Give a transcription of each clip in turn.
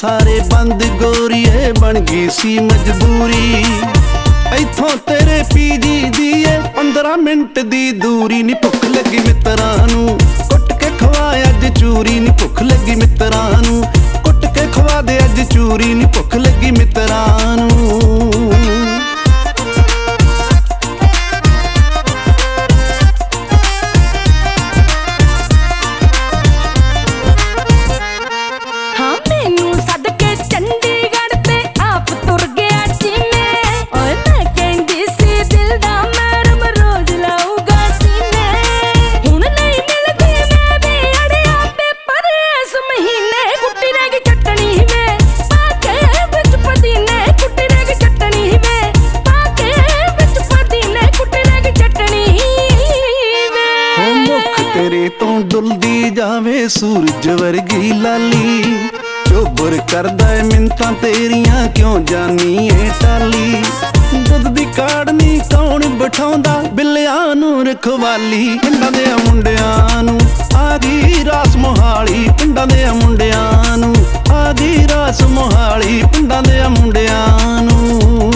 ਸਾਰੇ ਬੰਦ ਗੋਰੀਏ ਬਣ ਗਈ ਸੀ ਮਜਬੂਰੀ। ਇੱਥੋਂ ਤੇਰੇ ਪੀਜੀ ਦੀ ਏ 15 ਮਿੰਟ ਦੀ ਦੂਰੀ ਨੀ। ਭੁੱਖ ਲੱਗੀ ਮਿੱਤਰਾਂ ਨੂੰ ਕੁੱਟ ਕੇ ਖਵਾ ਅੱਜ ਚੂਰੀ ਨੀ। ਭੁੱਖ ਲੱਗੀ ਮਿੱਤਰਾਂ ਨੂੰ ਕੁੱਟ ਕੇ ਖਵਾ ਦੇ ਅੱਜ ਚੂਰੀ ਨੀ। ਭੁੱਖ ਲੱਗੀ ਮਿੱਤਰਾਂ ਨੂੰ। ਤੇਰੇ ਤੋਂ ਡੁੱਲਦੀ ਜਾਵੇ ਸੂਰਜ ਵਰਗੀ ਲਾਲੀ। ਚੋਬਰ ਕਰਦਾ ਏ ਮਿੰਤਾਂ ਤੇਰੀਆਂ ਕਿਉਂ ਜਾਨੀ ਏ ਟਾਲੀ। ਦੁੱਧ ਦੀ ਕਾੜਨੀ ਕੌਣ ਬਿਠਾਉਂਦਾ ਬਿੱਲਿਆਂ ਨੂੰ ਰਖਵਾਲੀ। ਪਿੰਡਾਂ ਦੇ ਮੁੰਡਿਆਂ ਨੂੰ ਆ ਗਈ ਰਾਸ ਮੋਹਾਲੀ। ਪਿੰਡਾਂ ਦੇ ਮੁੰਡਿਆਂ ਨੂੰ ਆ ਗਈ ਰਾਸ ਮੋਹਾਲੀ। ਪਿੰਡਾਂ ਦੇ ਮੁੰਡਿਆਂ ਨੂੰ।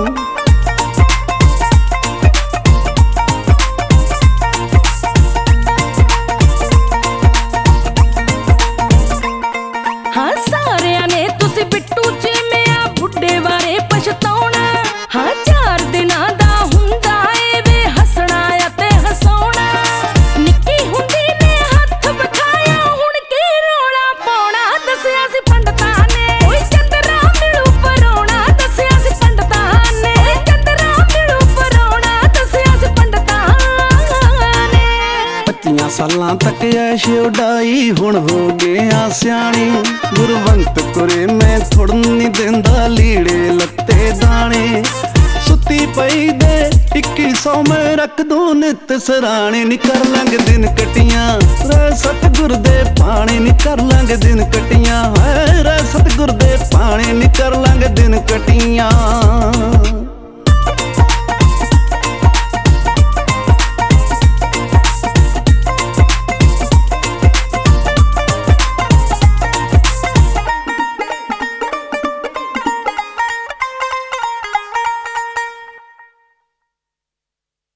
ਸਾਰਿਆਂ ਨੇ ਤੁਸੀਂ ਬਿੱਟੂ ਚੀਮਿਆ ਬੁੱਢੇ ਬਾਰੇ ਪਛਤਾਉਣਾ। ਹਾਂ 4 ਦਿਨਾਂ ਦਾ ਹੁੰਦਾ ਏ ਵੇ ਹੱਸਣਾ ਅਤੇ ਹਸਾਉਣਾ। ਨਿੱਕੀ ਹੁੰਦੀ ਨੇ ਹੱਥ ਵਿਖਾਇਆ ਹੁਣ ਕੀ ਰੌਲਾ ਪਾਉਣਾ। ਦੱਸਿਆ ਸੀ ਪੰਡਤਾਂ ਨੇ ਓਏ ਚੰਦਰਾ ਮਿਲੂ ਪਰੋਣਾ। ਦੱਸਿਆ ਸੀ ਪੰਡਤਾਂ ਨੇ ਓਏ ਚੰਦਰਾ ਮਿਲੂ ਪਰੋਣਾ। ਦੱਸਿਆ ਸੀ ਪੰਡਤਾਂ ਨੇ। 25 ਸਾਲਾਂ ਤੱਕ ਐਸ਼ ਉਡਾਈ ਹੁਣ ਹੋ ਗਿਆ ਸਿਆਣੇ। ਗੁਰਵੰਤ ਕੁਰੇ ਮੈਂ ਥੁੜਨ ਨੀ ਦਿੰਦਾ ਲੀੜੇ ਲੱਤੇ ਦਾਣੇ। ਸੁੱਤੀ ਪਈ ਦੇ 2100 ਮੈਂ ਰੱਖ ਦੂੰ ਨਿੱਤ ਸਰਾਣੇ ਨੀ। ਕਰ ਲਾਂਗੇ ਦਿਨ ਕਟੀਆਂ ਰਹਿ ਸਤਿਗੁਰ ਦੇ ਪਾਣੇ ਨੀ। ਕਰ ਲਾਂਗੇ ਦਿਨ ਕਟੀਆਂ ਰਹਿ ਸਤਿਗੁਰ ਦੇ ਪਾਣੇ ਨੀ। ਕਰ ਲਾਂਗੇ ਦਿਨ ਕਟੀਆਂ।